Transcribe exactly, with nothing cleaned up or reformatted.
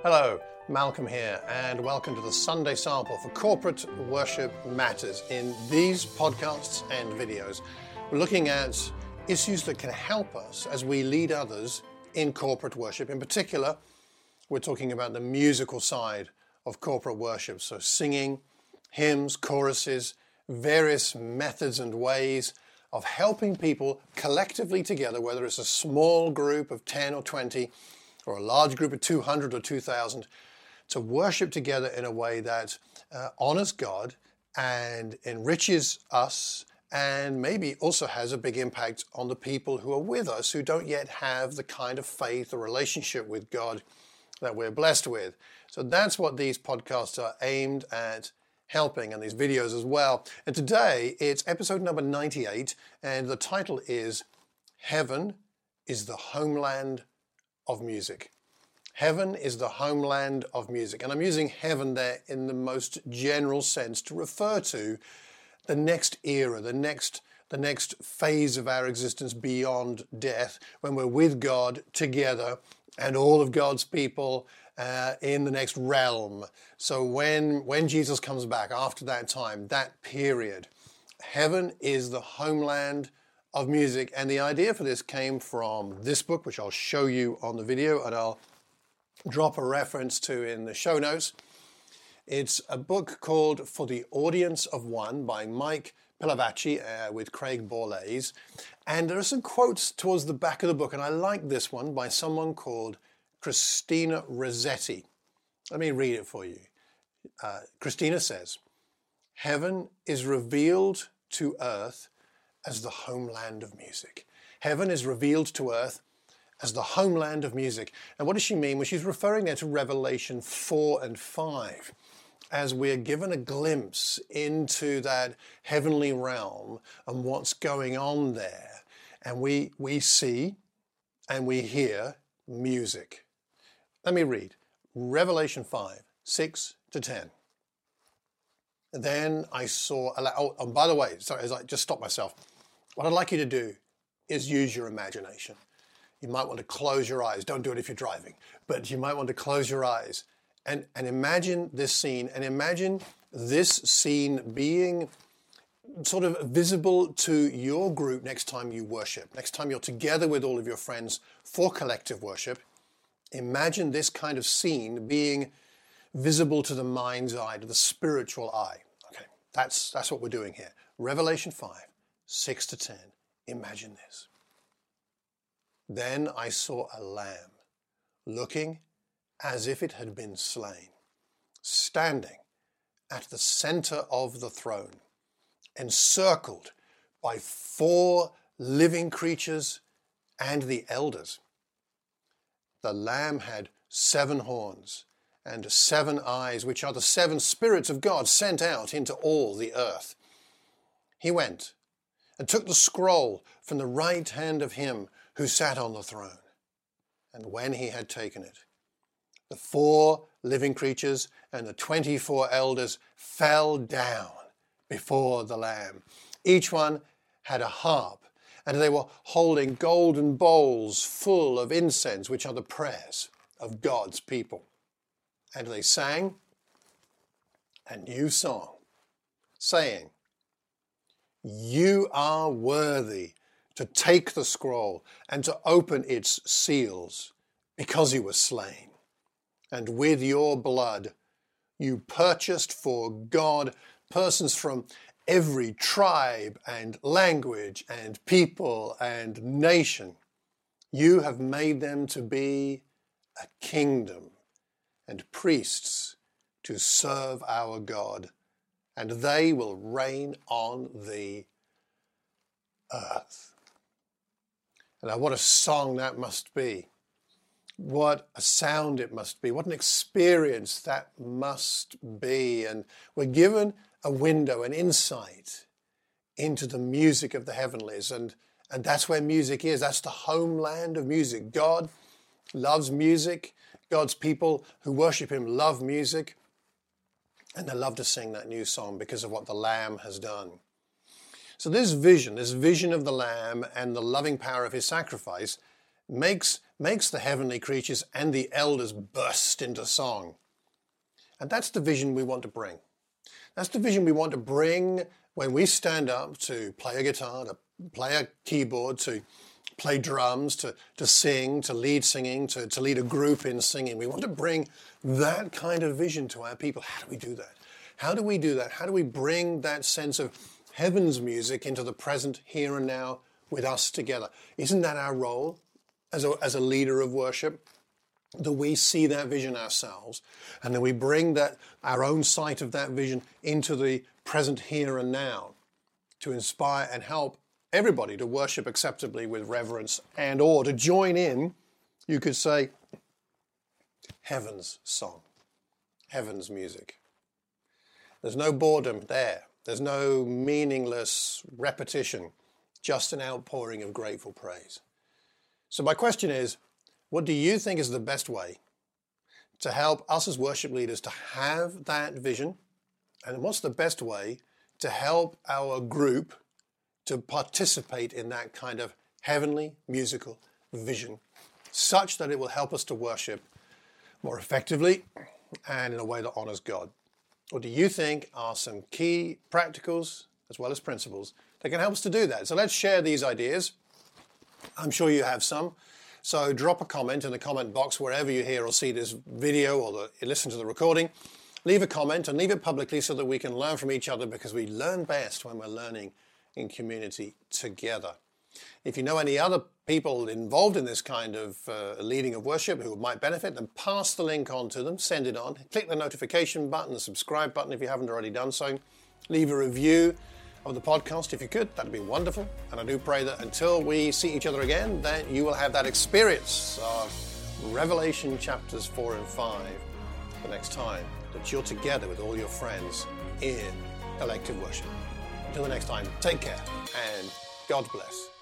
Hello, Malcolm here, and welcome to the Sunday Sample for Corporate Worship Matters. In these podcasts and videos, we're looking at issues that can help us as we lead others in corporate worship. In particular, we're talking about the musical side of corporate worship, so singing, hymns, choruses, various methods and ways of helping people collectively together, whether it's a small group of ten or twenty, or a large group of two hundred or two thousand, to worship together in a way that uh, honors God and enriches us, and maybe also has a big impact on the people who are with us who don't yet have the kind of faith or relationship with God that we're blessed with. So that's what these podcasts are aimed at helping, and these videos as well. And today it's episode number ninety-eight, and the title is Heaven is the Homeland of Music. Heaven is the homeland of music. And I'm using heaven there in the most general sense to refer to the next era, the next the next phase of our existence beyond death, when we're with God together and all of God's people uh, in the next realm. So when, when Jesus comes back after that time, that period, heaven is the homeland of music. And the idea for this came from this book, which I'll show you on the video, and I'll drop a reference to in the show notes. It's a book called For the Audience of One by Mike Pilavachi uh, with Craig Borlase. And there are some quotes towards the back of the book, and I like this one by someone called Christina Rossetti. Let me read it for you. Uh, Christina says, "Heaven is revealed to earth as the homeland of music." Heaven is revealed to earth as the homeland of music. And what does she mean? Well, she's referring there to Revelation four and five, as we're given a glimpse into that heavenly realm and what's going on there. And we, we see and we hear music. Let me read Revelation five, six to ten. Then I saw, oh, and by the way, sorry, as I just stopped myself. What I'd like you to do is use your imagination. You might want to close your eyes. Don't do it if you're driving, but you might want to close your eyes and, and imagine this scene, and imagine this scene being sort of visible to your group next time you worship, next time you're together with all of your friends for collective worship. Imagine this kind of scene being visible to the mind's eye, to the spiritual eye. Okay, that's, that's what we're doing here. Revelation five, six to ten. Imagine this. Then I saw a lamb, looking as if it had been slain, standing at the center of the throne, encircled by four living creatures and the elders. The lamb had seven horns and seven eyes, which are the seven spirits of God sent out into all the earth. He went and took the scroll from the right hand of him who sat on the throne. And when he had taken it, the four living creatures and the twenty-four elders fell down before the Lamb. Each one had a harp, and they were holding golden bowls full of incense, which are the prayers of God's people. And they sang a new song, saying, "You are worthy to take the scroll and to open its seals, because you were slain. And with your blood you purchased for God persons from every tribe and language and people and nation. You have made them to be a kingdom and priests to serve our God, and they will reign on the earth." Now, what a song that must be. What a sound it must be. What an experience that must be. And we're given a window, an insight into the music of the heavenlies. And, and that's where music is. That's the homeland of music. God loves music. God's people who worship him love music. And they love to sing that new song because of what the Lamb has done. So this vision, this vision of the Lamb and the loving power of his sacrifice makes, makes the heavenly creatures and the elders burst into song. And that's the vision we want to bring. That's the vision we want to bring when we stand up to play a guitar, to play a keyboard, to play drums, to, to sing, to lead singing, to, to lead a group in singing. We want to bring that kind of vision to our people. How do we do that? How do we do that? How do we bring that sense of heaven's music into the present, here and now, with us together? Isn't that our role as a, as a leader of worship? That we see that vision ourselves, and then we bring that our own sight of that vision into the present, here and now, to inspire and help everybody to worship acceptably with reverence and awe, to join in, you could say, heaven's song, heaven's music. There's no boredom there. There's no meaningless repetition, just an outpouring of grateful praise. So my question is, what do you think is the best way to help us as worship leaders to have that vision? And what's the best way to help our group to participate in that kind of heavenly musical vision, such that it will help us to worship more effectively and in a way that honors God? What do you think are some key practicals as well as principles that can help us to do that? So let's share these ideas. I'm sure you have some. So drop a comment in the comment box wherever you hear or see this video or the, listen to the recording. Leave a comment and leave it publicly so that we can learn from each other, because we learn best when we're learning in community together. If you know any other people involved in this kind of uh, leading of worship who might benefit, then pass the link on to them, send it on, click the notification button, the subscribe button if you haven't already done so. Leave a review of the podcast if you could, that'd be wonderful. And I do pray that until we see each other again, that you will have that experience of Revelation chapters four and five the next time that you're together with all your friends in elective worship. Until the next time, take care and God bless.